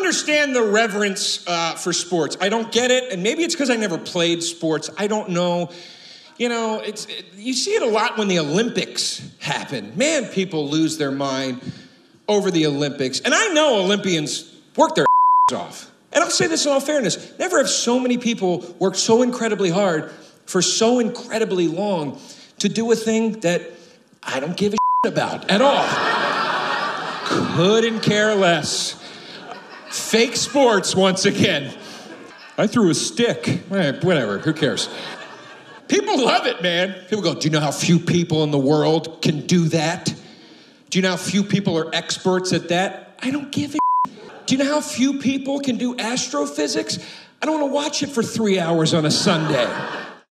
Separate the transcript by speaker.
Speaker 1: understand the reverence for sports. I don't get it, and maybe it's because I never played sports. I don't know. You know, you see it a lot when the Olympics happen. Man, people lose their mind over the Olympics. And I know Olympians work their off. And I'll say this in all fairness. Never have so many people worked so incredibly hard for so incredibly long to do a thing that I don't give a about at all. Couldn't care less. Fake sports once again. I threw a stick. Whatever, who cares? People love it, man. People go, do you know how few people in the world can do that? Do you know how few people are experts at that? I don't give a Do you know how few people can do astrophysics? I don't want to watch it for 3 hours on a Sunday.